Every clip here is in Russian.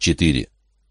4.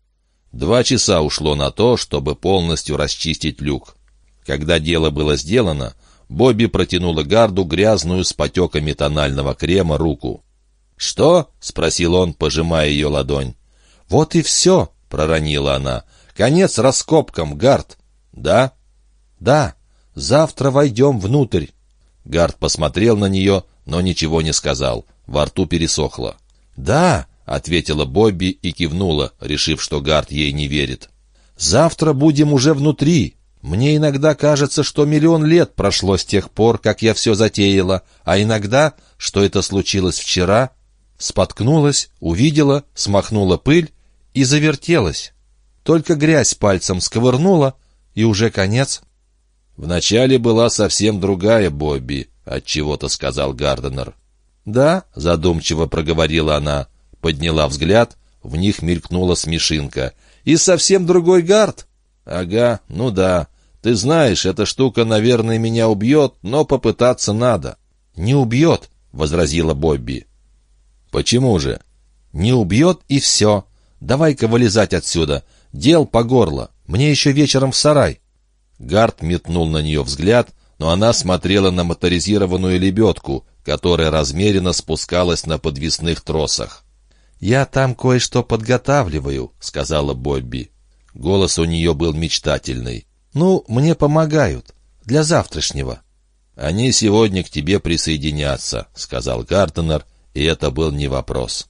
2 часа ушло на то, чтобы полностью расчистить люк. Когда дело было сделано, Бобби протянула Гарду грязную с потеками тонального крема руку. «Что?» — спросил он, пожимая ее ладонь. «Вот и все», — проронила она. «Конец раскопкам, Гард». «Да?» «Да. Завтра войдем внутрь». Гард посмотрел на нее, но ничего не сказал. Во рту пересохло. «Да», — ответила Бобби и кивнула, решив, что Гард ей не верит. «Завтра будем уже внутри. Мне иногда кажется, что 1 000 000 лет прошло с тех пор, как я все затеяла, а иногда, что это случилось вчера». Споткнулась, увидела, смахнула пыль и завертелась. Только грязь пальцем сковырнула, и уже конец. «Вначале была совсем другая Бобби», — отчего-то сказал Гарденер. «Да», — задумчиво проговорила она, подняла взгляд, в них мелькнула смешинка. «И совсем другой Гард?» «Ага, ну да. Ты знаешь, эта штука, наверное, меня убьет, но попытаться надо». «Не убьет», — возразила Бобби. «Почему же?» «Не убьет, и все. Давай-ка вылезать отсюда. Дел по горло. Мне еще вечером в сарай». Гард метнул на нее взгляд, но она смотрела на моторизированную лебедку, которая размеренно спускалась на подвесных тросах. «Я там кое-что подготавливаю», — сказала Бобби. Голос у нее был мечтательный. «Ну, мне помогают. Для завтрашнего». «Они сегодня к тебе присоединятся», — сказал Гарденер, и это был не вопрос.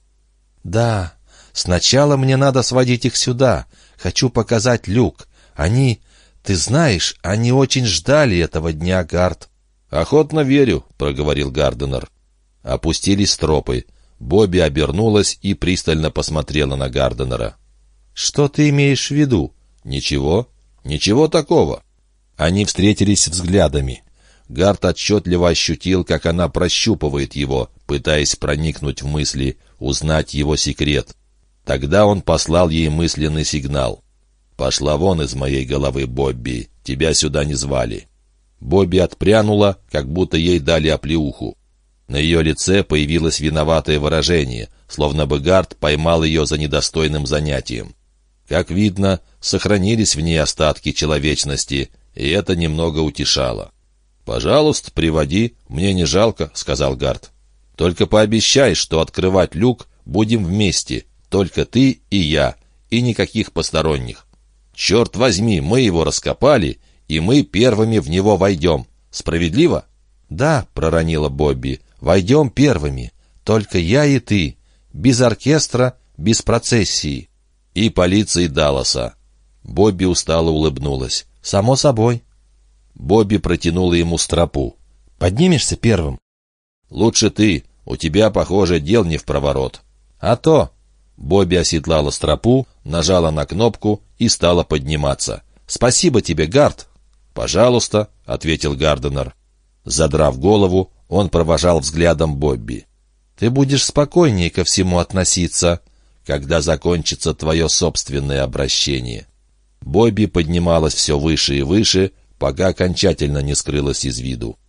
«Да, сначала мне надо сводить их сюда. Хочу показать люк. Они... Ты знаешь, они очень ждали этого дня, Гард». «Охотно верю», — проговорил Гарденер. Опустились тропы. Бобби обернулась и пристально посмотрела на Гарденера. «Что ты имеешь в виду?» «Ничего. Ничего такого». Они встретились взглядами. Гард отчетливо ощутил, как она прощупывает его, пытаясь проникнуть в мысли, узнать его секрет. Тогда он послал ей мысленный сигнал. «Пошла вон из моей головы, Бобби. Тебя сюда не звали». Бобби отпрянула, как будто ей дали оплеуху. На ее лице появилось виноватое выражение, словно бы Гард поймал ее за недостойным занятием. Как видно, сохранились в ней остатки человечности, и это немного утешало. «Пожалуйста, приводи, мне не жалко», — сказал Гард. «Только пообещай, что открывать люк будем вместе, только ты и я, и никаких посторонних. Черт возьми, мы его раскопали, и мы первыми в него войдем. Справедливо?» «Да», — проронила Бобби, — «войдем первыми, только я и ты, без оркестра, без процессии». «И полиции Далласа». Бобби устало улыбнулась. «Само собой». Бобби протянула ему стропу. «Поднимешься первым?» «Лучше ты. У тебя, похоже, дел не впроворот». «А то». Бобби оседлала стропу, нажала на кнопку и стала подниматься. «Спасибо тебе, Гард». «Пожалуйста», — ответил Гарденер. Задрав голову, он провожал взглядом Бобби. «Ты будешь спокойнее ко всему относиться, когда закончится твое собственное обращение». Бобби поднималась все выше и выше, пока окончательно не скрылась из виду.